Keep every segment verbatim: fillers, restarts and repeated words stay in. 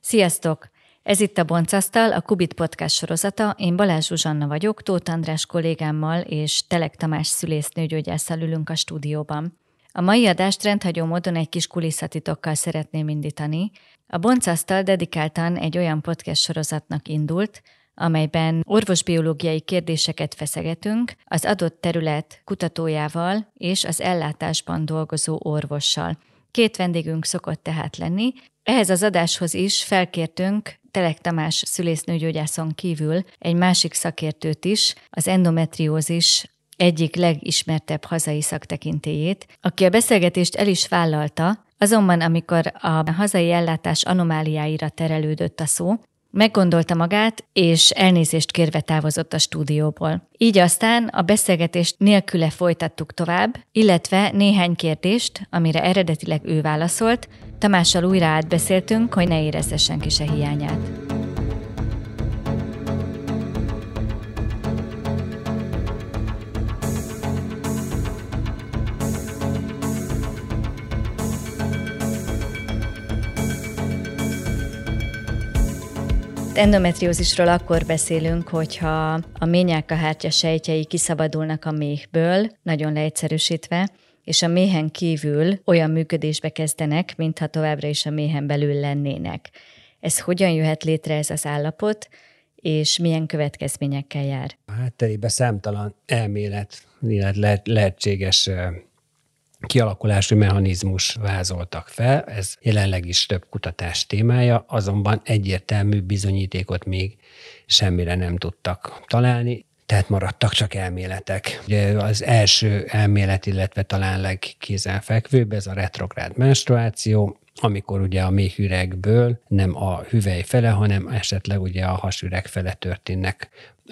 Sziasztok! Ez itt a Boncasztal, a Kubit Podcast sorozata. Én Balázs Zsuzsanna vagyok, Tóth András kollégámmal és Telek Tamás szülésznőgyógyásszal ülünk a stúdióban. A mai adást rendhagyó módon egy kis kulisszatitokkal szeretném indítani. A Boncasztal dedikáltan egy olyan podcast sorozatnak indult, amelyben orvosbiológiai kérdéseket feszegetünk az adott terület kutatójával és az ellátásban dolgozó orvossal. Két vendégünk szokott tehát lenni. Ehhez az adáshoz is felkértünk Telek Tamás szülésznőgyógyászon kívül egy másik szakértőt is, az endometriózis egyik legismertebb hazai szaktekintélyét, aki a beszélgetést el is vállalta, azonban amikor a hazai ellátás anomáliáira terelődött a szó, meggondolta magát, és elnézést kérve távozott a stúdióból. Így aztán a beszélgetést nélküle folytattuk tovább, illetve néhány kérdést, amire eredetileg ő válaszolt, Tamással újra átbeszéltünk, hogy ne érezze senki se hiányát. Endometriózisról akkor beszélünk, hogyha a méhnyálkahártya sejtjei kiszabadulnak a méhből, nagyon leegyszerűsítve, és a méhen kívül olyan működésbe kezdenek, mintha továbbra is a méhen belül lennének. Ez hogyan jöhet létre ez az állapot, és milyen következményekkel jár? A hátterében számtalan elmélet, illetve lehetséges kialakulási mechanizmus vázoltak fel, ez jelenleg is több kutatás témája, azonban egyértelmű bizonyítékot még semmire nem tudtak találni, tehát maradtak csak elméletek. Ugye az első elmélet, illetve talán legkézenfekvőbb, ez a retrográd menstruáció, amikor ugye a méhüregből nem a hüvely fele, hanem esetleg ugye a hasüreg fele történnek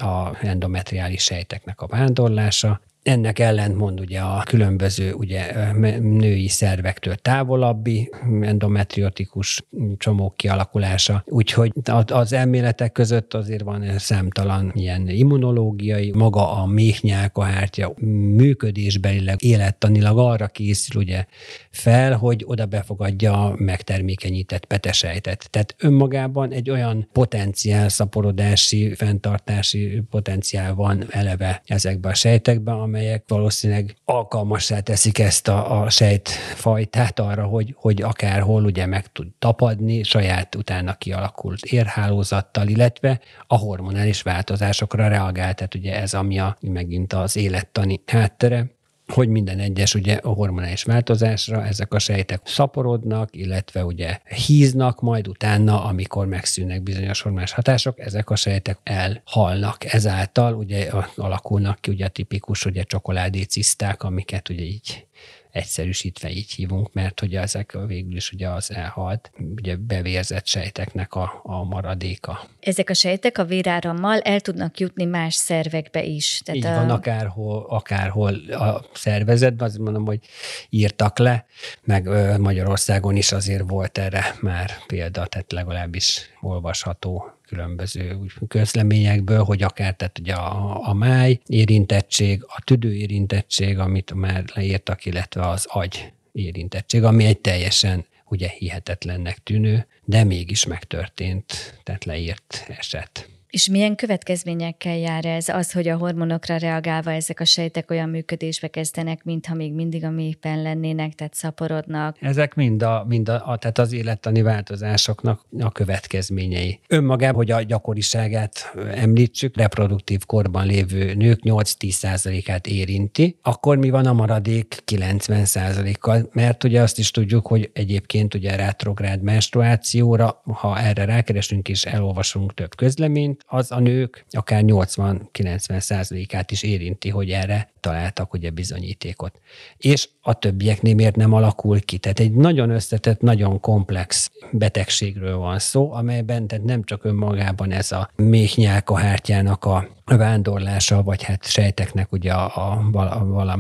a endometriális sejteknek a vándorlása. Ennek ellentmond ugye a különböző ugye, női szervektől távolabbi endometriotikus csomók kialakulása. Úgyhogy az elméletek között azért van számtalan ilyen immunológiai, maga a méhnyálkahártya működésbelileg, élettanilag arra készül ugye fel, hogy oda befogadja a megtermékenyített petesejtet. Tehát önmagában egy olyan potenciál, szaporodási, fenntartási potenciál van eleve ezekben a sejtekben, amelyek valószínűleg alkalmassá teszik ezt a, a sejtfajtát arra, hogy, hogy akárhol ugye meg tud tapadni saját utána kialakult érhálózattal, illetve a hormonális változásokra reagál. Tehát ugye ez, ami a, megint az élettani háttere, hogy minden egyes ugye a hormonális változásra ezek a sejtek szaporodnak, illetve ugye híznak, majd utána, amikor megszűnnek bizonyos hormonális hatások, ezek a sejtek elhalnak. Ezáltal ugye alakulnak ki ugye a tipikus ugye csokoládéciszták, amiket ugye így egyszerűsítve így hívunk, mert hogy ezek végül is ugye az elhalt, ugye bevérzett sejteknek a, a maradéka. Ezek a sejtek a vérárammal el tudnak jutni más szervekbe is. Tehát így a... van, akárhol, akárhol a szervezetben, azt mondom, hogy írtak le, meg Magyarországon is azért volt erre már példa, tehát legalábbis olvasható különböző közleményekből, hogy akár tehát ugye a, a máj érintettség, a tüdő érintettség, amit már leírtak, illetve az agy érintettség, ami egy teljesen ugye hihetetlennek tűnő, de mégis megtörtént, tehát leírt eset. És milyen következményekkel jár ez? Az, hogy a hormonokra reagálva ezek a sejtek olyan működésbe kezdenek, mintha még mindig a méhben lennének, tehát szaporodnak. Ezek mind, a, mind a, tehát az élettani változásoknak a következményei. Önmagában, hogy a gyakoriságát említsük, reproduktív korban lévő nők nyolc-tíz százalékát érinti, akkor mi van a maradék kilencven százalékkal? Mert ugye azt is tudjuk, hogy egyébként ugye retrográd menstruációra, ha erre rákeresünk és elolvasunk több közleményt, az a nők akár nyolcvan-kilencven százalékát is érinti, hogy erre találtak ugye bizonyítékot. És a többieknél miért nem alakul ki? Tehát egy nagyon összetett, nagyon komplex betegségről van szó, amelyben tehát nem csak önmagában ez a méhnyálkahártyának a vándorlása, vagy hát sejteknek ugye a, a, a valami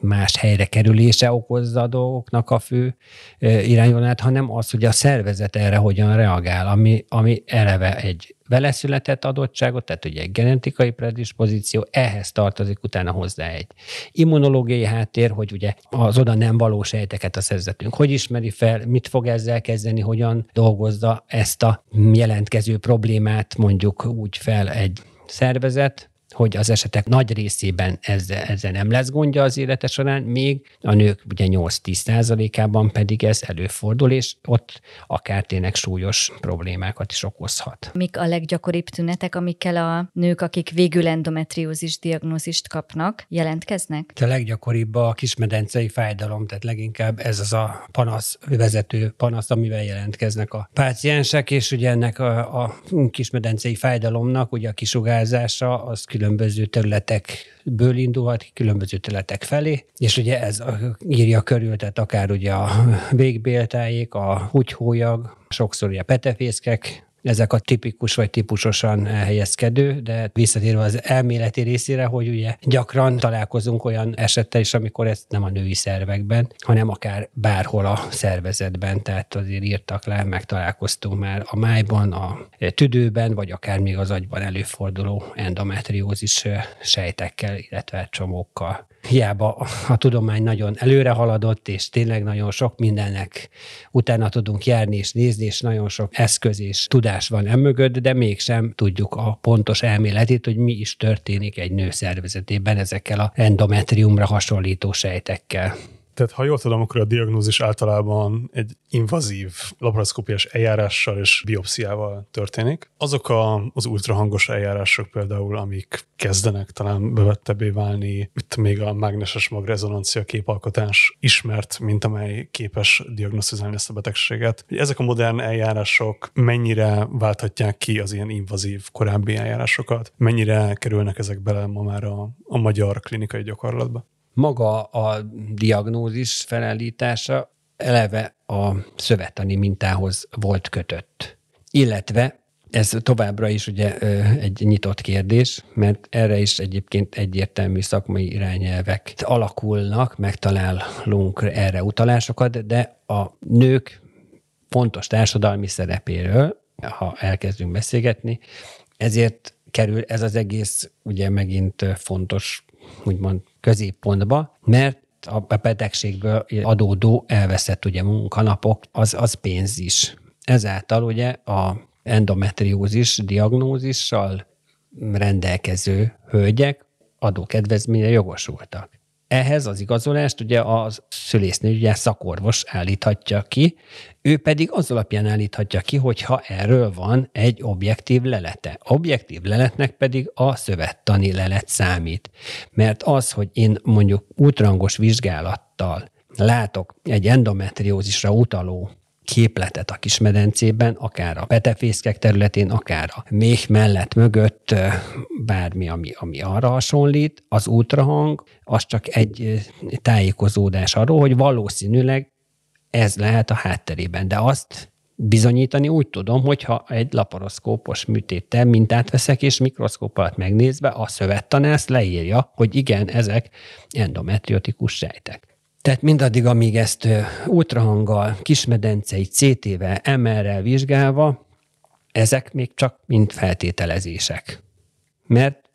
más helyre kerülése okozza a dolgoknak a fő irányvonalát, hanem az, hogy a szervezet erre hogyan reagál, ami, ami eleve egy veleszületett adottságot, tehát ugye egy genetikai predispozíció, ehhez tartozik utána hozzá egy immunológiai háttér, hogy ugye az oda nem való sejteket a szervezetünk hogy ismeri fel, mit fog ezzel kezdeni, hogyan dolgozza ezt a jelentkező problémát mondjuk úgy fel egy szervezet, hogy az esetek nagy részében ezzel, ezzel nem lesz gondja az élete során, még a nők ugye nyolc-tíz százalékában pedig ez előfordul, és ott akár tényleg súlyos problémákat is okozhat. Mik a leggyakoribb tünetek, amikkel a nők, akik végül endometriózis diagnózist kapnak, jelentkeznek? A leggyakoribb a kismedencei fájdalom, tehát leginkább ez az a panasz, vezető panasz, amivel jelentkeznek a páciensek, és ugye ennek a, a kismedencei fájdalomnak ugye a kisugárzása az különböző területekből indulhat ki, különböző területek felé, és ugye ez írja körül, tehát akár ugye a végbéltájék, a húgyhólyag, sokszor ugye a petefészkek, ezek a tipikus vagy típusosan elhelyezkedő, de visszatérve az elméleti részére, hogy ugye gyakran találkozunk olyan esettel is, amikor ez nem a női szervekben, hanem akár bárhol a szervezetben, tehát azért írtak le, meg találkoztunk már a májban, a tüdőben, vagy akár még az agyban előforduló endometriózis sejtekkel, illetve csomókkal. Hiába a tudomány nagyon előre haladott, és tényleg nagyon sok mindennek utána tudunk járni és nézni, és nagyon sok eszköz és tudás van emögött, de mégsem tudjuk a pontos elméletét, hogy mi is történik egy nő szervezetében ezekkel a endometriumra hasonlító sejtekkel. Tehát ha jól tudom, akkor a diagnózis általában egy invazív laparoszkópiás eljárással és biopsziával történik. Azok a, az ultrahangos eljárások például, amik kezdenek talán bevettebbé válni, itt még a mágneses magrezonancia képalkotás ismert, mint amely képes diagnosztizálni ezt a betegséget. Ezek a modern eljárások mennyire válthatják ki az ilyen invazív korábbi eljárásokat? Mennyire kerülnek ezek bele ma már a, a magyar klinikai gyakorlatba? Maga a diagnózis felállítása eleve a szövettani mintához volt kötött. Illetve ez továbbra is ugye egy nyitott kérdés, mert erre is egyébként egyértelmű szakmai irányelvek alakulnak, megtalálunk erre utalásokat, de a nők fontos társadalmi szerepéről, ha elkezdünk beszélgetni, ezért kerül ez az egész ugye megint fontos, úgymond középpontba, mert a betegségből adódó elveszett ugye munkanapok, az, az pénz is. Ezáltal ugye a endometriózis diagnózissal rendelkező hölgyek adókedvezményre jogosultak. Ehhez az igazolást ugye a szülésznő, ugye szakorvos állíthatja ki, ő pedig az alapján állíthatja ki, hogyha erről van egy objektív lelete. Objektív leletnek pedig a szövettani lelet számít. Mert az, hogy én mondjuk ultrahangos vizsgálattal látok egy endometriózisra utaló képletet a kismedencében, akár a petefészkek területén, akár a méh mellett mögött, bármi, ami, ami arra hasonlít, az ultrahang, az csak egy tájékozódás arról, hogy valószínűleg ez lehet a hátterében. De azt bizonyítani úgy tudom, hogyha egy laparoszkópos műtéttel mintát veszek, és mikroszkóp alatt megnézve a szövettanász leírja, hogy igen, ezek endometriotikus sejtek. Tehát mindaddig, amíg ezt ultrahanggal, kismedencei cé té-vel, em er-rel vizsgálva, ezek még csak mind feltételezések. Mert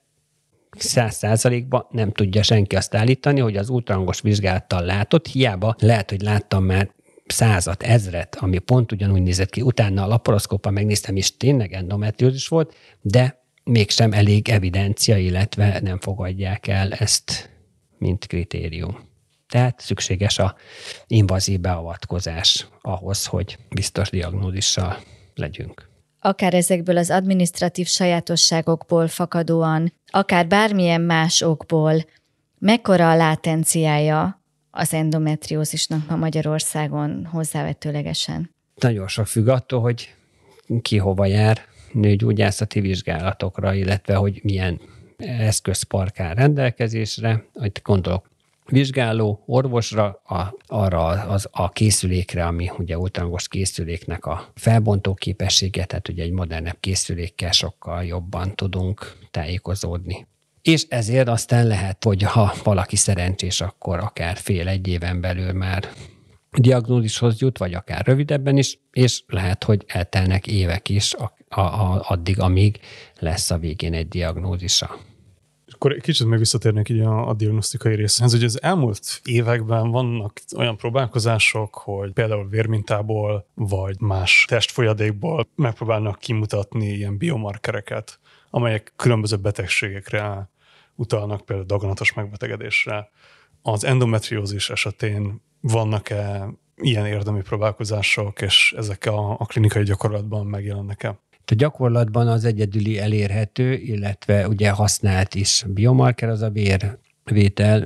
száz százalékban nem tudja senki azt állítani, hogy az ultrahangos vizsgálattal látott, hiába lehet, hogy láttam már százat, ezret, ami pont ugyanúgy nézett ki, utána a laparoszkóppal megnéztem, és tényleg endometriózis volt, de mégsem elég evidencia, illetve nem fogadják el ezt, mint kritérium. Tehát szükséges a invazív beavatkozás ahhoz, hogy biztos diagnózissal legyünk. Akár ezekből az adminisztratív sajátosságokból fakadóan, akár bármilyen más okból, mekkora a látenciája az endometriózisnak ma Magyarországon hozzávetőlegesen? Nagyon sok függ attól, hogy ki hova jár nőgyógyászati vizsgálatokra, illetve hogy milyen eszközpark áll rendelkezésre. Itt gondolok vizsgáló orvosra, a, arra az, a készülékre, ami ugye ultrahangos készüléknek a felbontó képessége, tehát ugye egy modernebb készülékkel sokkal jobban tudunk tájékozódni. És ezért aztán lehet, hogy ha valaki szerencsés, akkor akár fél-egy éven belül már diagnózishoz jut, vagy akár rövidebben is, és lehet, hogy eltelnek évek is a, a, a, addig, amíg lesz a végén egy diagnózisa. Akkor kicsit még visszatérnék így a, a diagnosztikai részhez, hogy az elmúlt években vannak olyan próbálkozások, hogy például vérmintából, vagy más testfolyadékból megpróbálnak kimutatni ilyen biomarkereket, amelyek különböző betegségekre utalnak, például daganatos megbetegedésre. Az endometriózis esetén vannak-e ilyen érdemi próbálkozások, és ezek a, a klinikai gyakorlatban megjelennek-e? A gyakorlatban az egyedüli elérhető, illetve ugye használt is biomarker, az a vérvétel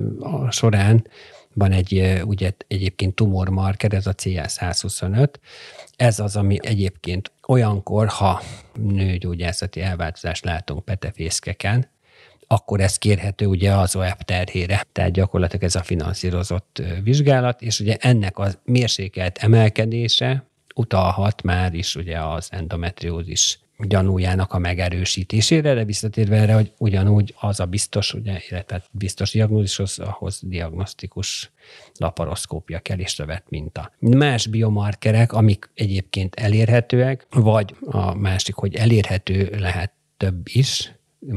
a során van egy ugye egyébként tumormarker, ez a C A száz huszonöt. Ez az, ami egyébként olyankor, ha nőgyógyászati elváltozást látunk petefészkeken, akkor ez kérhető ugye az o ef terhére. Tehát gyakorlatilag ez a finanszírozott vizsgálat, és ugye ennek a mérsékelt emelkedése utalhat már is ugye az endometriózis gyanújának a megerősítésére, de visszatérve erre, hogy ugyanúgy az a biztos, ugye, illetve biztos diagnózishoz, ahhoz diagnosztikus laparoszkópia kell és szövet minta. Más biomarkerek, amik egyébként elérhetőek, vagy a másik, hogy elérhető lehet több is,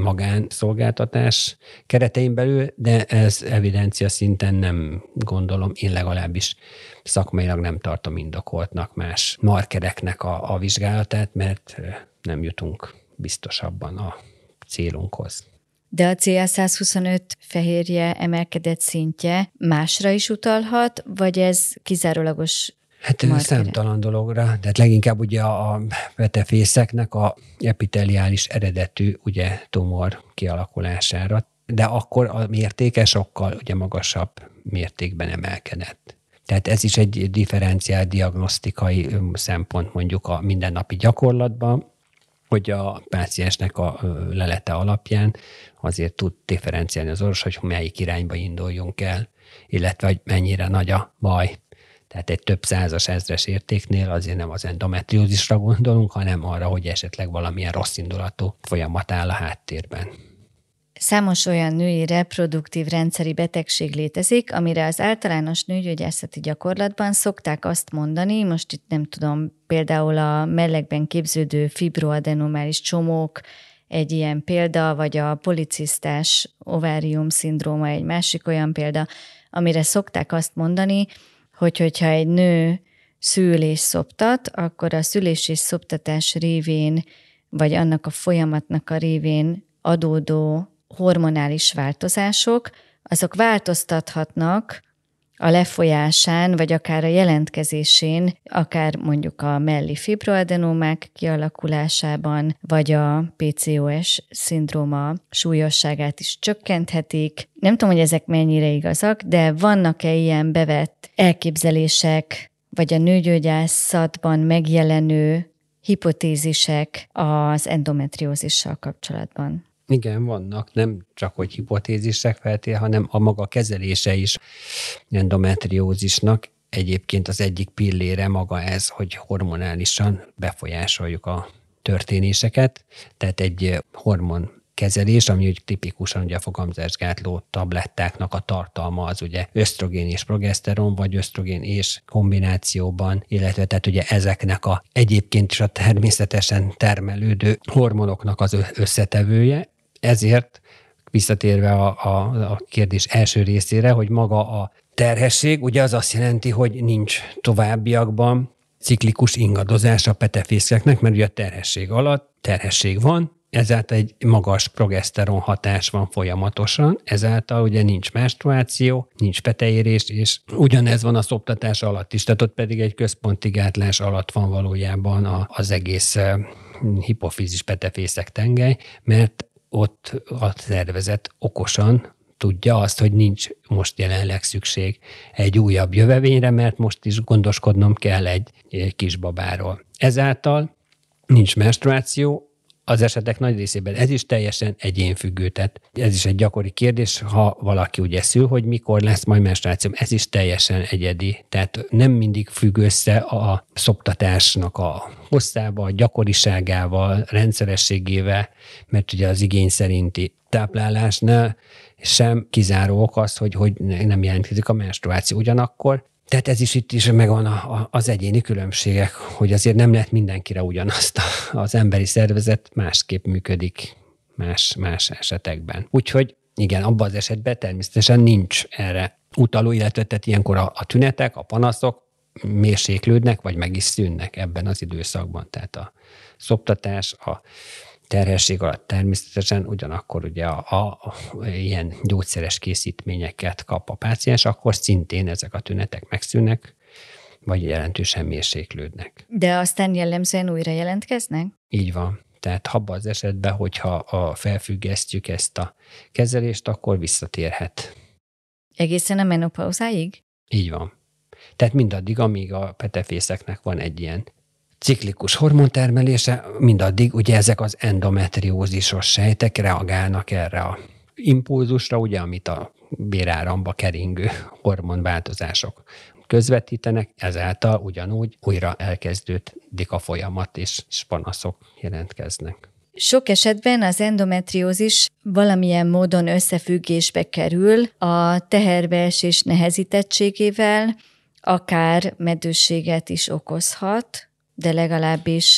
magánszolgáltatás keretein belül, de ez evidencia szinten nem gondolom, én legalábbis szakmailag nem tartom indokoltnak más markereknek a, a vizsgálatát, mert nem jutunk biztosabban a célunkhoz. De a C A száz huszonöt fehérje emelkedett szintje másra is utalhat, vagy ez kizárólagos Hát markere? Számtalan dologra, tehát leginkább ugye a petefészeknek a epiteliális eredetű ugye tumor kialakulására, de akkor a mértéke sokkal ugye magasabb mértékben emelkedett. Tehát ez is egy differenciált diagnosztikai szempont mondjuk a mindennapi gyakorlatban, hogy a páciensnek a lelete alapján azért tud differenciálni az orvos, hogy melyik irányba induljunk el, illetve hogy mennyire nagy a baj. Tehát egy több százas, ezres értéknél azért nem az endometriózisra gondolunk, hanem arra, hogy esetleg valamilyen rossz indulatú folyamat áll a háttérben. Számos olyan női reproduktív rendszeri betegség létezik, amire az általános nőgyógyászati gyakorlatban szokták azt mondani, most itt nem tudom, például a mellegben képződő fibroadenomális csomók egy ilyen példa, vagy a policisztás ovárium szindróma egy másik olyan példa, amire szokták azt mondani, hogy hogyha egy nő szül és szoptat, akkor a szülés és szoptatás révén, vagy annak a folyamatnak a révén adódó hormonális változások, azok változtathatnak a lefolyásán, vagy akár a jelentkezésén, akár mondjuk a melli fibroadenómák kialakulásában, vagy a pé cé o es szindróma súlyosságát is csökkenthetik. Nem tudom, hogy ezek mennyire igazak, de vannak-e ilyen bevett elképzelések, vagy a nőgyógyászatban megjelenő hipotézisek az endometriózissal kapcsolatban? Igen, vannak, nem csak hogy hipotézisek feltétlenül, hanem a maga kezelése is endometriózisnak. Egyébként az egyik pillére maga ez, hogy hormonálisan befolyásoljuk a történéseket. Tehát egy hormonkezelés, ami úgy tipikusan ugye a fogamzásgátló tablettáknak a tartalma az ugye ösztrogén és progeszteron, vagy ösztrogén és kombinációban, illetve tehát ugye ezeknek a egyébként is a természetesen termelődő hormonoknak az összetevője. Ezért visszatérve a, a, a kérdés első részére, hogy maga a terhesség, ugye az azt jelenti, hogy nincs továbbiakban ciklikus ingadozás a petefészeknek, mert ugye a terhesség alatt terhesség van, ezáltal egy magas progeszteron hatás van folyamatosan, ezáltal ugye nincs menstruáció, nincs peteérés, és ugyanez van a szoptatás alatt is, tehát ott pedig egy központi gátlás alatt van valójában az egész hipofízis petefészek tengely, mert ott a szervezet okosan tudja azt, hogy nincs most jelenleg szükség egy újabb jövevényre, mert most is gondoskodnom kell egy kisbabáról. Ezáltal nincs menstruáció, Az esetek nagy részében ez is teljesen egyénfüggő, tehát ez is egy gyakori kérdés, ha valaki ugye szül, hogy mikor lesz majd menstruációm, ez is teljesen egyedi, tehát nem mindig függ össze a szoptatásnak a hosszával, gyakoriságával, rendszerességével, mert ugye az igény szerinti táplálásnál sem kizáró ok az, hogy, hogy nem jelentkezik a menstruáció ugyanakkor. Tehát ez is itt is megvan a, a, az egyéni különbségek, hogy azért nem lehet mindenkire ugyanazt. Az emberi szervezet másképp működik más, más esetekben. Úgyhogy igen, abban az esetben természetesen nincs erre utaló, illetve tehát ilyenkor a, a tünetek, a panaszok mérséklődnek, vagy meg is szűnnek ebben az időszakban. Tehát a szoptatás, a terhesség alatt természetesen ugyanakkor ugye a, a, a ilyen gyógyszeres készítményeket kap a páciens, akkor szintén ezek a tünetek megszűnnek, vagy jelentősen mérséklődnek. De aztán jellemzően újra jelentkeznek? Így van. Tehát abban az esetben, hogyha a felfüggesztjük ezt a kezelést, akkor visszatérhet. Egészen a menopauzáig? Így van. Tehát mindaddig, amíg a petefészeknek van egy ilyen ciklikus hormontermelése, mindaddig ugye ezek az endometriózisos sejtek reagálnak erre a impulzusra, ugye, amit a béráramba keringő hormonváltozások közvetítenek, ezáltal ugyanúgy újra elkezdődik a folyamat, és panaszok jelentkeznek. Sok esetben az endometriózis valamilyen módon összefüggésbe kerül a teherbeesés nehezítettségével, akár meddőséget is okozhat, de legalábbis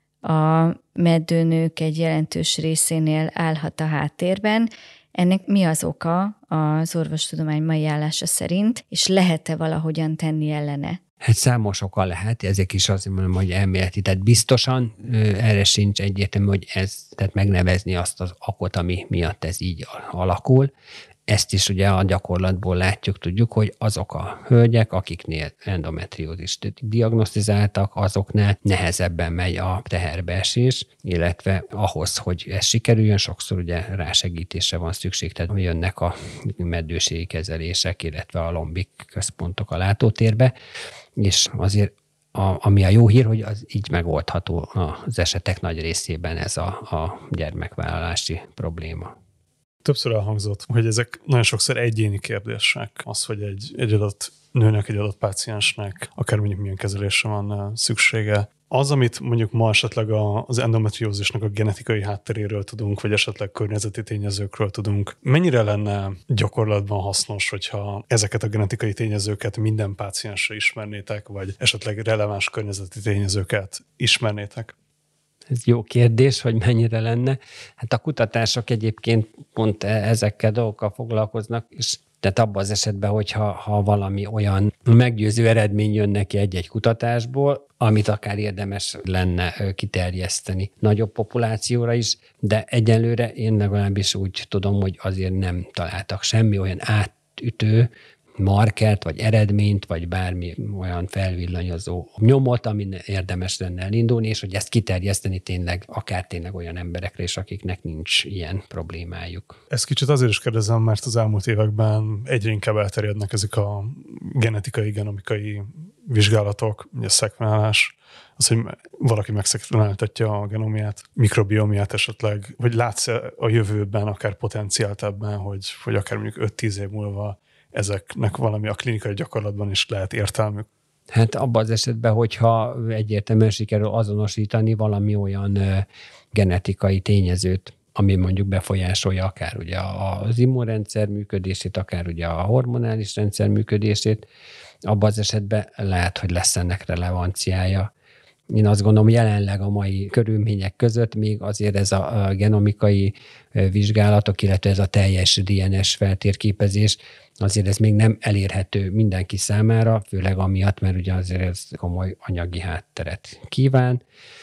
a meddőnők egy jelentős részénél állhat a háttérben. Ennek mi az oka az orvostudomány mai állása szerint, és lehet-e valahogyan tenni ellene? Hát számos oka lehet, ezek is azt mondom, hogy elméleti. Tehát biztosan erre sincs egyértelmű, hogy ez, tehát megnevezni azt az okot, ami miatt ez így alakul. Ezt is ugye a gyakorlatból látjuk, tudjuk, hogy azok a hölgyek, akiknél endometriózist diagnosztizáltak, azoknál nehezebben megy a teherbeesés, illetve ahhoz, hogy ez sikerüljön, sokszor ugye rásegítésre van szükség, tehát jönnek a meddőségi kezelések, illetve a lombik központok a látótérbe, és azért A, ami a jó hír, hogy az így megoldható az esetek nagy részében ez a, a gyermekvállalási probléma. Többször elhangzott, hogy ezek nagyon sokszor egyéni kérdések. Az, hogy egy, egy adott nőnek, egy adott páciensnek, akár mondjuk milyen kezelésre van szüksége. Az, amit mondjuk ma esetleg az endometriózisnak a genetikai hátteréről tudunk, vagy esetleg környezeti tényezőkről tudunk, mennyire lenne gyakorlatban hasznos, hogyha ezeket a genetikai tényezőket minden páciensre ismernétek, vagy esetleg releváns környezeti tényezőket ismernétek? Ez jó kérdés, hogy mennyire lenne. Hát a kutatások egyébként pont ezekkel dolgokkal foglalkoznak, és tehát abban az esetben, hogyha ha valami olyan meggyőző eredmény jön neki egy-egy kutatásból, amit akár érdemes lenne kiterjeszteni nagyobb populációra is, de egyelőre én legalábbis úgy tudom, hogy azért nem találtak semmi olyan átütő markert, vagy eredményt, vagy bármi olyan felvillanyozó nyomot, amin érdemes lenne elindulni, és hogy ezt kiterjeszteni tényleg, akár tényleg olyan emberekre is, akiknek nincs ilyen problémájuk. Ezt kicsit azért is kérdezem, mert az elmúlt években egyre inkább elterjednek ezek a genetikai, genomikai vizsgálatok, ugye szekvenálás, az, hogy valaki megszekvenáltatja a genomiát, mikrobiomiát esetleg, hogy látsz a jövőben akár potenciált ebben, hogy, hogy akár mondjuk öt-tíz év múlva ezeknek valami a klinikai gyakorlatban is lehet értelmük? Hát abban az esetben, hogyha egyértelműen sikerül azonosítani valami olyan genetikai tényezőt, ami mondjuk befolyásolja akár ugye az immunrendszer működését, akár ugye a hormonális rendszer működését, abban az esetben lehet, hogy lesz ennek relevanciája. Én azt gondolom, jelenleg a mai körülmények között még azért ez a genomikai vizsgálatok, illetve ez a teljes dé en es feltérképezés, azért ez még nem elérhető mindenki számára, főleg amiatt, mert ugye azért ez komoly anyagi hátteret kíván,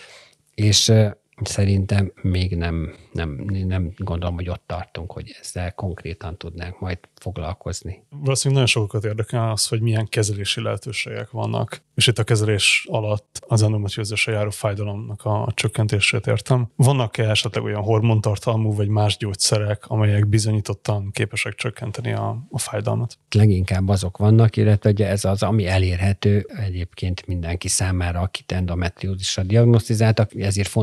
és szerintem még nem, nem, nem gondolom, hogy ott tartunk, hogy ezzel konkrétan tudnánk majd foglalkozni. Valószínűleg nagyon sokat érdekel az, hogy milyen kezelési lehetőségek vannak. És itt a kezelés alatt az endometriózisra járó fájdalomnak a, a csökkentését értem. Vannak-e esetleg olyan hormontartalmú vagy más gyógyszerek, amelyek bizonyítottan képesek csökkenteni a, a fájdalmat? Leginkább azok vannak, illetve ugye ez az, ami elérhető egyébként mindenki számára, akit endometriózissal diagnosztizáltak. Ezért fontos ugye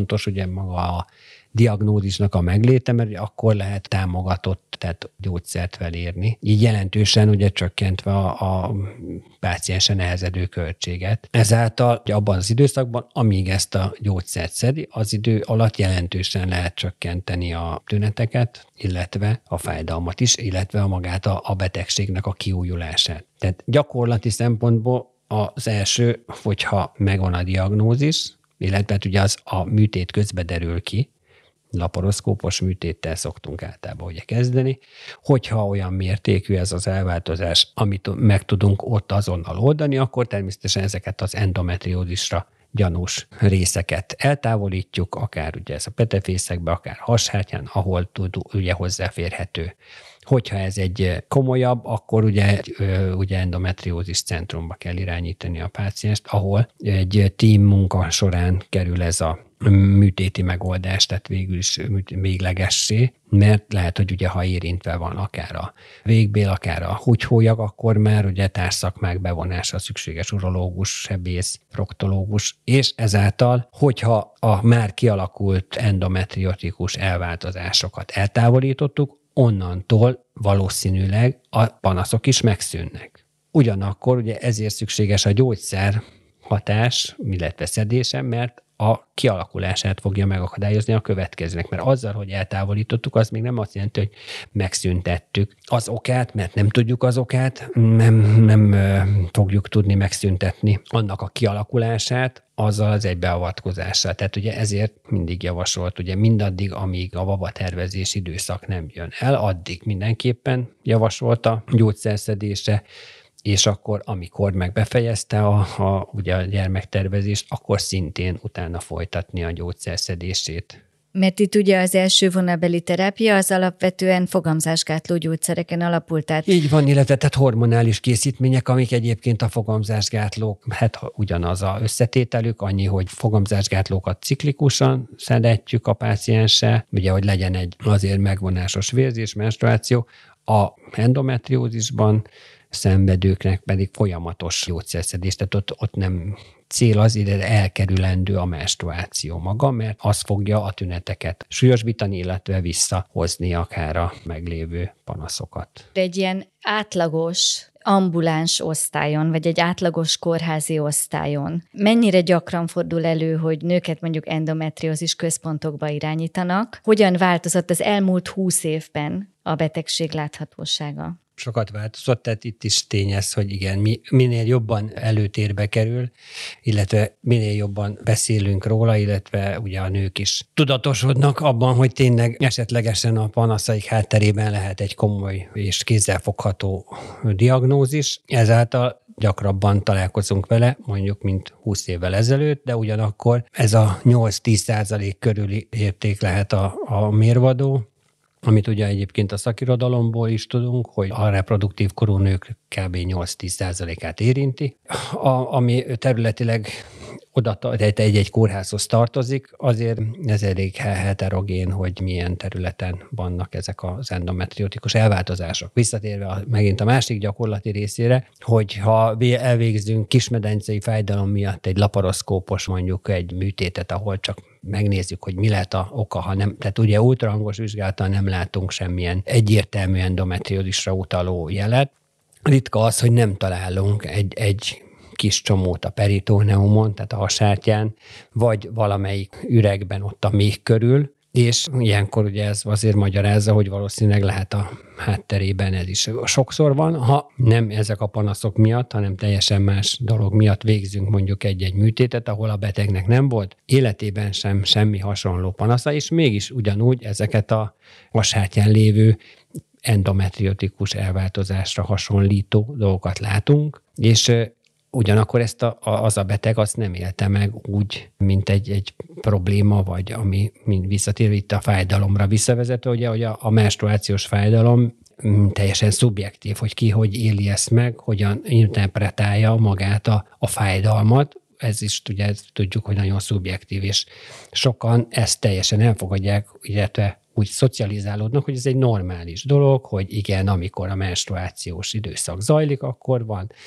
maga a diagnózisnak a megléte, mert akkor lehet támogatott, tehát gyógyszert felírni. Így jelentősen ugye csökkentve a, a páciensen nehezedő költséget. Ezáltal abban az időszakban, amíg ezt a gyógyszert szedi, az idő alatt jelentősen lehet csökkenteni a tüneteket, illetve a fájdalmat is, illetve a magát a, a betegségnek a kiújulását. Tehát gyakorlati szempontból az első, hogyha megvan a diagnózis, illetve ugye az a műtét közben derül ki, laparoszkópos műtéttel szoktunk általában ugye kezdeni, hogyha olyan mértékű ez az elváltozás, amit meg tudunk ott azonnal oldani, akkor természetesen ezeket az endometriózisra gyanús részeket eltávolítjuk, akár ugye ez a petefészekbe, akár hashártyán, ahol tud, ugye hozzáférhető. Hogyha ez egy komolyabb, akkor ugye, ugye endometriózis centrumba kell irányítani a pácienst, ahol egy team munka során kerül ez a műtéti megoldás, tehát végül is véglegessé, mert lehet, hogy ugye ha érintve van akár a végbél, akár a húgyhólyag, akkor már ugye társszakmák bevonása szükséges, urológus, sebész, proktológus, és ezáltal, hogyha a már kialakult endometriotikus elváltozásokat eltávolítottuk, onnantól valószínűleg a panaszok is megszűnnek. Ugyanakkor ugye ezért szükséges a gyógyszer hatás, illetve szedése, mert a kialakulását fogja megakadályozni a következőnek, mert azzal, hogy eltávolítottuk, az még nem azt jelenti, hogy megszüntettük az okát, mert nem tudjuk az okát, nem, nem ö, fogjuk tudni megszüntetni annak a kialakulását, azzal az egybeavatkozással. Tehát ugye ezért mindig javasolt, ugye mindaddig, amíg a vabatervezés időszak nem jön el, addig mindenképpen javasolt a gyógyszerszedése, és akkor, amikor meg befejezte a, a, ugye a gyermektervezést, akkor szintén utána folytatni a gyógyszerszedését. Mert itt ugye az első vonalbeli terápia az alapvetően fogamzásgátló gyógyszereken alapult. Tehát... Így van, illetve tehát hormonális készítmények, amik egyébként a fogamzásgátlók, hát ugyanaz az összetételük, annyi, hogy fogamzásgátlókat ciklikusan szedetjük a páciense, ugye, hogy legyen egy azért megvonásos vérzés, menstruáció. A endometriózisban szenvedőknek pedig folyamatos gyógyszerszedés, tehát ott, ott nem cél az, ide elkerülendő a menstruáció maga, mert az fogja a tüneteket súlyosbítani, illetve visszahozni akár a meglévő panaszokat. Egy ilyen átlagos ambuláns osztályon, vagy egy átlagos kórházi osztályon mennyire gyakran fordul elő, hogy nőket mondjuk endometriózis központokba irányítanak? Hogyan változott az elmúlt húsz évben a betegség láthatósága? Sokat változott, tehát itt is tényez, hogy igen, mi, minél jobban előtérbe kerül, illetve minél jobban beszélünk róla, illetve ugye a nők is tudatosodnak abban, hogy tényleg esetlegesen a panaszaik hátterében lehet egy komoly és kézzelfogható diagnózis. Ezáltal gyakrabban találkozunk vele, mondjuk, mint húsz évvel ezelőtt, de ugyanakkor ez a nyolc-tíz százalék körüli érték lehet a, a mérvadó, amit ugye egyébként a szakirodalomból is tudunk, hogy a reproduktív korú nők kb. nyolc-tíz százalékát érinti. A, ami területileg oda egy-egy kórházhoz tartozik, azért ez elég heterogén, hogy milyen területen vannak ezek az endometriotikus elváltozások. Visszatérve a, megint a másik gyakorlati részére, hogy ha elvégzünk kismedencei fájdalom miatt egy laparoszkópos mondjuk egy műtétet, ahol csak megnézzük, hogy mi lehet a oka, ha nem, tehát ugye ultrahangos vizsgálattal nem látunk semmilyen egyértelmű endometriózisra utaló jelet. Ritka az, hogy nem találunk egy, egy kis csomót a peritóneumon, tehát a hashártyán, vagy valamelyik üregben ott a méh körül, és ilyenkor ugye ez azért magyarázza, hogy valószínűleg lehet a hátterében ez is. Sokszor van, ha nem ezek a panaszok miatt, hanem teljesen más dolog miatt végzünk mondjuk egy-egy műtétet, ahol a betegnek nem volt életében sem semmi hasonló panasza, és mégis ugyanúgy ezeket a hashártyán lévő endometriotikus elváltozásra hasonlító dolgokat látunk, és ugyanakkor ezt a, az a beteg azt nem élte meg úgy, mint egy, egy probléma, vagy ami mint visszatérve itt a fájdalomra visszavezető, ugye, hogy a, a menstruációs fájdalom teljesen szubjektív, hogy ki hogy éli ezt meg, hogyan interpretálja magát a, a fájdalmat. Ez is ugye ezt tudjuk, hogy nagyon szubjektív, és sokan ezt teljesen elfogadják, illetve úgy szocializálódnak, hogy ez egy normális dolog, hogy igen, amikor a menstruációs időszak zajlik, akkor van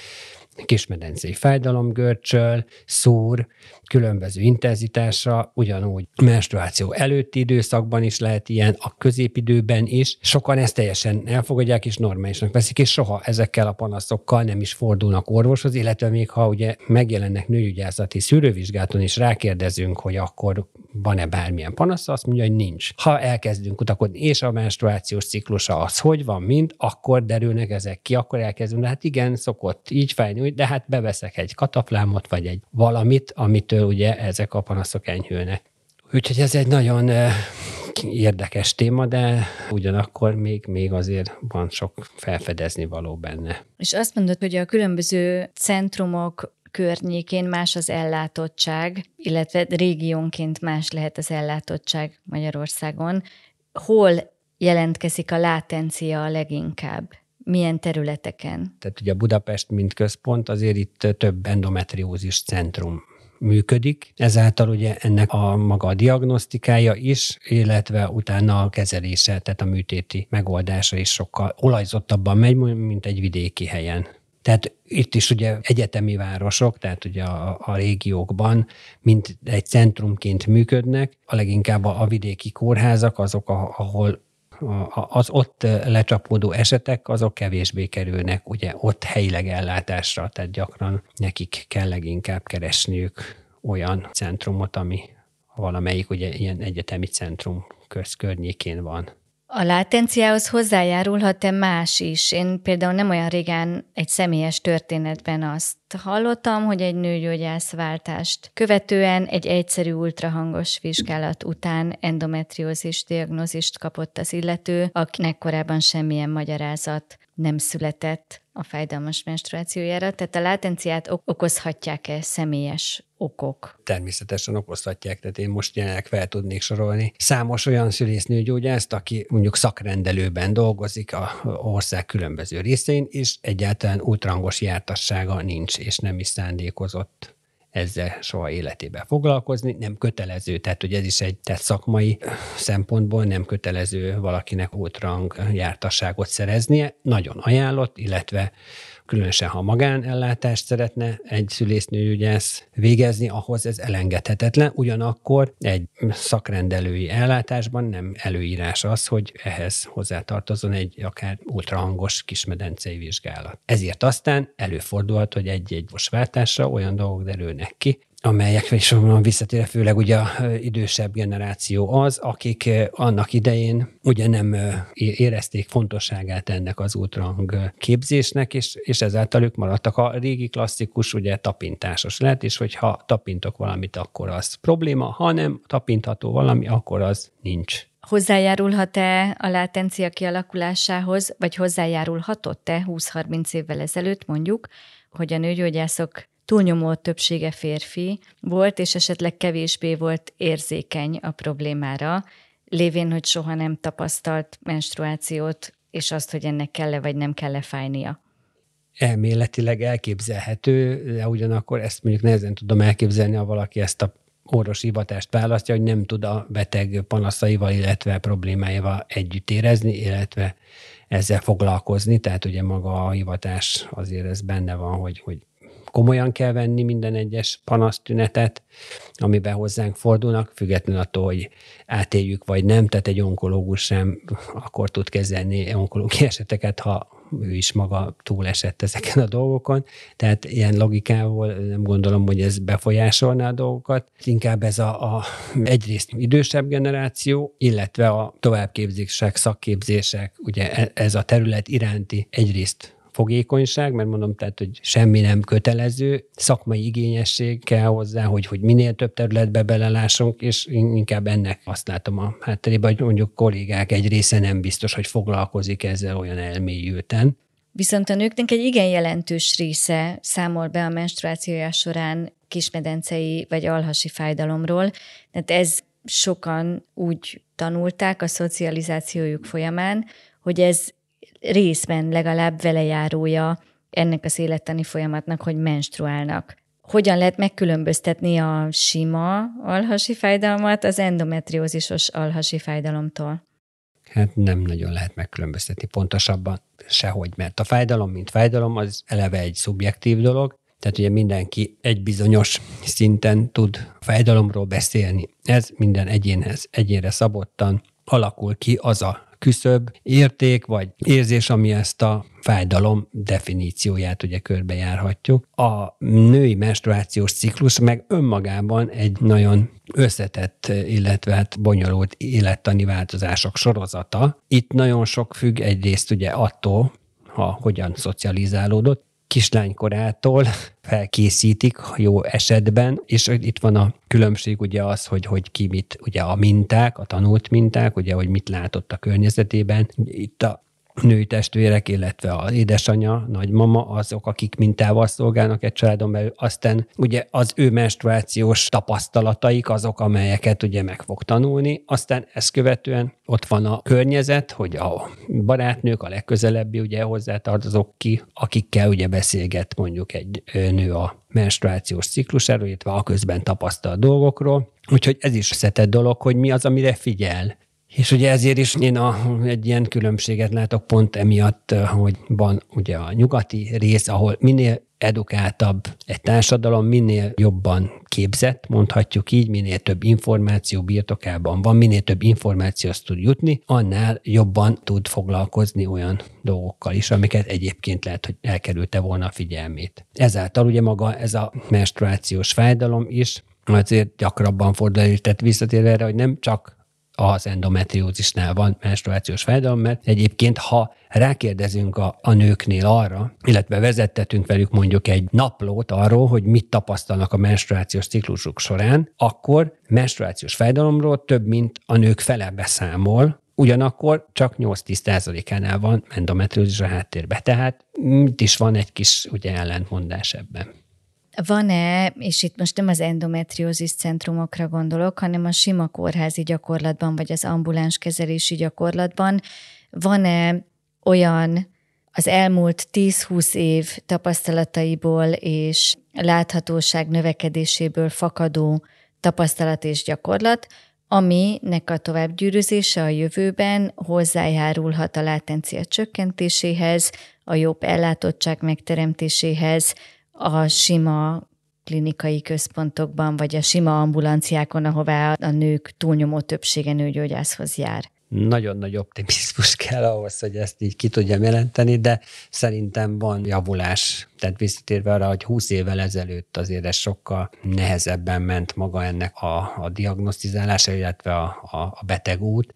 kismedencei fájdalomgörcsöl, szúr, különböző intenzitásra, ugyanúgy menstruáció előtti időszakban is lehet ilyen, a középidőben is. Sokan ezt teljesen elfogadják és normálisnak veszik, és soha ezekkel a panaszokkal nem is fordulnak orvoshoz, illetve még ha ugye megjelennek nőgyógyászati szűrővizsgálaton és rákérdezünk, hogy akkor van-e bármilyen panasz, azt mondja, hogy nincs. Ha elkezdünk kutakodni, és a menstruációs ciklusa az hogy van, mind, akkor derülnek ezek ki, akkor elkezdünk, de hát igen, szokott így fájni, de hát beveszek egy kataplámot, vagy egy valamit, amitől ugye ezek a panaszok enyhülnek. Úgyhogy ez egy nagyon uh, érdekes téma, de ugyanakkor még, még azért van sok felfedezni való benne. És azt mondod, hogy a különböző centrumok környékén más az ellátottság, illetve régiónként más lehet az ellátottság Magyarországon. Hol jelentkezik a látencia a leginkább? Milyen területeken? Tehát ugye Budapest, mint központ, azért itt több endometriózis centrum működik. Ezáltal ugye ennek a maga a diagnosztikája is, illetve utána a kezelése, tehát a műtéti megoldása is sokkal olajzottabban megy, mint egy vidéki helyen. Tehát itt is ugye egyetemi városok, tehát ugye a, a régiókban mint egy centrumként működnek. A leginkább a, a vidéki kórházak azok, a, ahol az ott lecsapódó esetek, azok kevésbé kerülnek ugye ott helyileg ellátásra, tehát gyakran nekik kell leginkább keresniük olyan centrumot, ami valamelyik ugye ilyen egyetemi centrum köz környékén van. A látenciához hozzájárulhat-e más is? Én például nem olyan régen egy személyes történetben azt hallottam, hogy egy nőgyógyászváltást követően egy egyszerű ultrahangos vizsgálat után endometriózis diagnózist kapott az illető, akinek korábban semmilyen magyarázat nem született a fájdalmas menstruációjára. Tehát a látenciát okozhatják-e személyes okok? Természetesen okozhatják, tehát én most jelenleg fel tudnék sorolni számos olyan szülésznőgyógyászt, aki mondjuk szakrendelőben dolgozik a ország különböző részein, és egyáltalán ultrahangos jártassága nincs, és nem is szándékozott ezzel soha életében foglalkozni, nem kötelező, tehát hogy ez is egy tehát szakmai szempontból nem kötelező valakinek ultrahang jártasságot szereznie, nagyon ajánlott, illetve különösen ha magánellátást szeretne egy szülésznőgyógyász végezni, ahhoz ez elengedhetetlen, ugyanakkor egy szakrendelői ellátásban nem előírás az, hogy ehhez hozzátartozon egy akár ultrahangos kismedencei vizsgálat. Ezért aztán előfordulhat, hogy egy-egy mosváltásra olyan dolgok derülnek ki, amelyek is visszatérve, főleg ugye a idősebb generáció az, akik annak idején ugye nem érezték fontosságát ennek az ultrahang képzésnek, és, és ezáltal ők maradtak. A régi klasszikus ugye tapintásos lehet, és hogyha tapintok valamit, akkor az probléma, ha nem tapintható valami, akkor az nincs. Hozzájárulhat-e a látencia kialakulásához, vagy hozzájárulhatott-e húsz-harminc évvel ezelőtt mondjuk, hogy a nőgyógyászok túlnyomó többsége férfi volt, és esetleg kevésbé volt érzékeny a problémára, lévén, hogy soha nem tapasztalt menstruációt, és azt, hogy ennek kell-e vagy nem kell-e fájnia. Elméletileg elképzelhető, de ugyanakkor ezt mondjuk nehezen tudom elképzelni, ha valaki ezt a orvosi hivatást választja, hogy nem tud a beteg panaszaival, illetve problémáival együtt érezni, illetve ezzel foglalkozni. Tehát ugye maga a hivatás azért ez benne van, hogy, hogy komolyan kell venni minden egyes panasztünetet, amiben hozzánk fordulnak, függetlenül attól, hogy átéljük vagy nem, tehát egy onkológus sem akkor tud kezelni onkológiai eseteket, ha ő is maga túlesett ezeken a dolgokon. Tehát ilyen logikával nem gondolom, hogy ez befolyásolná a dolgokat. Inkább ez a, a egyrészt idősebb generáció, illetve a továbbképzések, szakképzések, ugye ez a terület iránti egyrészt fogékonyság, mert mondom, tehát, hogy semmi nem kötelező, szakmai igényesség kell hozzá, hogy, hogy minél több területbe belelássunk, és inkább ennek azt látom a hátterében, hogy mondjuk kollégák egy része nem biztos, hogy foglalkozik ezzel olyan elmélyülten. Viszont a nőknek egy igen jelentős része számol be a menstruációja során kismedencei vagy alhasi fájdalomról, tehát ez sokan úgy tanulták a szocializációjuk folyamán, hogy ez részben legalább velejárója ennek az élettani folyamatnak, hogy menstruálnak. Hogyan lehet megkülönböztetni a sima alhasi fájdalmat az endometriózisos alhasi fájdalomtól? Hát nem nagyon lehet megkülönböztetni pontosabban sehogy, mert a fájdalom, mint fájdalom, az eleve egy szubjektív dolog, tehát ugye mindenki egy bizonyos szinten tud fájdalomról beszélni. Ez minden egyénhez, egyénre szabottan alakul ki az a küszöb, érték vagy érzés, ami ezt a fájdalom definícióját ugye körbejárhatjuk. A női menstruációs ciklus meg önmagában egy nagyon összetett, illetve hát bonyolult élettani változások sorozata. Itt nagyon sok függ egyrészt ugye attól, ha hogyan szocializálódott, kislánykorától felkészítik jó esetben, és itt van a különbség ugye az, hogy, hogy ki mit, ugye a minták, a tanult minták, ugye, hogy mit látott a környezetében. Itt a női testvérek, illetve az édesanyja, nagymama, azok, akik mintával szolgálnak egy családon belül. Aztán ugye az ő menstruációs tapasztalataik azok, amelyeket ugye meg fog tanulni. Aztán ezt követően ott van a környezet, hogy a barátnők, a legközelebbi ugye hozzátartozók ki, akikkel ugye beszélget mondjuk egy nő a menstruációs ciklusáról, illetve a közben tapasztal dolgokról. Úgyhogy ez is összetett dolog, hogy mi az, amire figyel. És ugye ezért is én a, egy ilyen különbséget látok pont emiatt, hogy van ugye a nyugati rész, ahol minél edukáltabb egy társadalom, minél jobban képzett, mondhatjuk így, minél több információ birtokában van, minél több információhoz tud jutni, annál jobban tud foglalkozni olyan dolgokkal is, amiket egyébként lehet, hogy elkerülte volna a figyelmét. Ezáltal ugye maga ez a menstruációs fájdalom is azért gyakrabban fordul elő, tehát visszatérve erre, hogy nem csak az endometriózisnál van menstruációs fájdalom, mert egyébként, ha rákérdezünk a, a nőknél arra, illetve vezettetünk velük mondjuk egy naplót arról, hogy mit tapasztalnak a menstruációs ciklusuk során, akkor menstruációs fájdalomról több mint a nők fele beszámol, ugyanakkor csak nyolc-tíz százalékánál van endometriózis a háttérben. Tehát itt is van egy kis ugye ellentmondás ebben. Van-e, és itt most nem az endometriózis centrumokra gondolok, hanem a sima kórházi gyakorlatban, vagy az ambuláns kezelési gyakorlatban, van-e olyan az elmúlt tíz-húsz év tapasztalataiból és láthatóság növekedéséből fakadó tapasztalat és gyakorlat, aminek a továbbgyűrűzése a jövőben hozzájárulhat a látencia csökkentéséhez, a jobb ellátottság megteremtéséhez, a sima klinikai központokban, vagy a sima ambulanciákon, ahová a nők túlnyomó többsége nőgyógyászhoz jár. Nagyon nagy optimizmus kell ahhoz, hogy ezt így ki tudjam jelenteni, de szerintem van javulás. Tehát visszatérve arra, hogy húsz évvel ezelőtt azért ez sokkal nehezebben ment maga ennek a, a diagnosztizálása, illetve a, a, a betegút.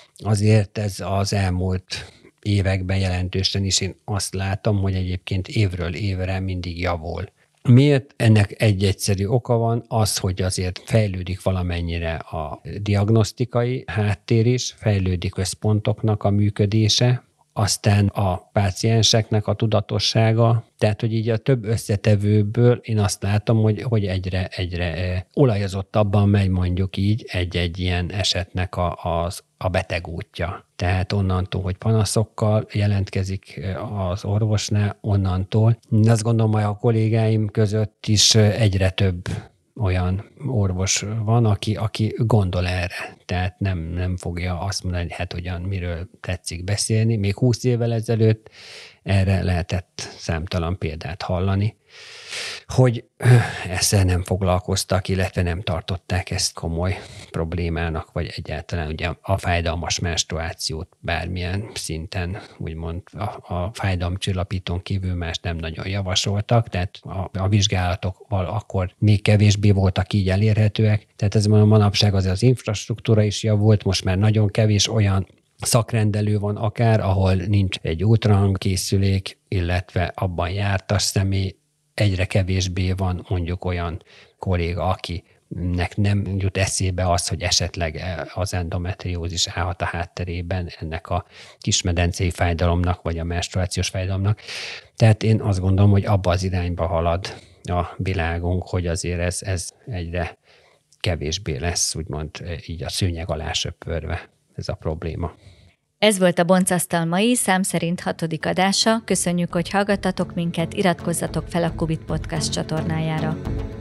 Azért ez az elmúlt években jelentősen is én azt látom, hogy egyébként évről évre mindig javul. Miért? Ennek egy egyszerű oka van, az, hogy azért fejlődik valamennyire a diagnosztikai háttér is, fejlődik központoknak a működése, aztán a pácienseknek a tudatossága, tehát, hogy így a több összetevőből én azt látom, hogy, hogy egyre, egyre olajozottabban megy mondjuk így egy-egy ilyen esetnek a, az, a betegútja. Tehát onnantól, hogy panaszokkal jelentkezik az orvosnál, onnantól. Én azt gondolom, hogy a kollégáim között is egyre több olyan orvos van, aki, aki gondol erre. Tehát nem, nem fogja azt mondani, hogy hát ugyan miről tetszik beszélni. Még húsz évvel ezelőtt erre lehetett számtalan példát hallani, hogy ezzel nem foglalkoztak, illetve nem tartották ezt komoly problémának, vagy egyáltalán ugye a fájdalmas menstruációt bármilyen szinten, úgymond a, a fájdalomcsillapítón kívül más nem nagyon javasoltak, tehát a, a vizsgálatokval akkor még kevésbé voltak így elérhetőek, tehát ez a manapság azért az infrastruktúra is javult, most már nagyon kevés olyan szakrendelő van akár, ahol nincs egy ultrahangkészülék, illetve abban jártas személy, egyre kevésbé van mondjuk olyan kolléga, akinek nem jut eszébe az, hogy esetleg az endometriózis állhat a hátterében ennek a kismedencei fájdalomnak, vagy a menstruációs fájdalomnak. Tehát én azt gondolom, hogy abba az irányba halad a világunk, hogy azért ez, ez egyre kevésbé lesz, úgymond így a szőnyeg alá söpörve ez a probléma. Ez volt a Boncasztal mai, szám szerint hatodik adása. Köszönjük, hogy hallgattatok minket, iratkozzatok fel a Kubit Podcast csatornájára.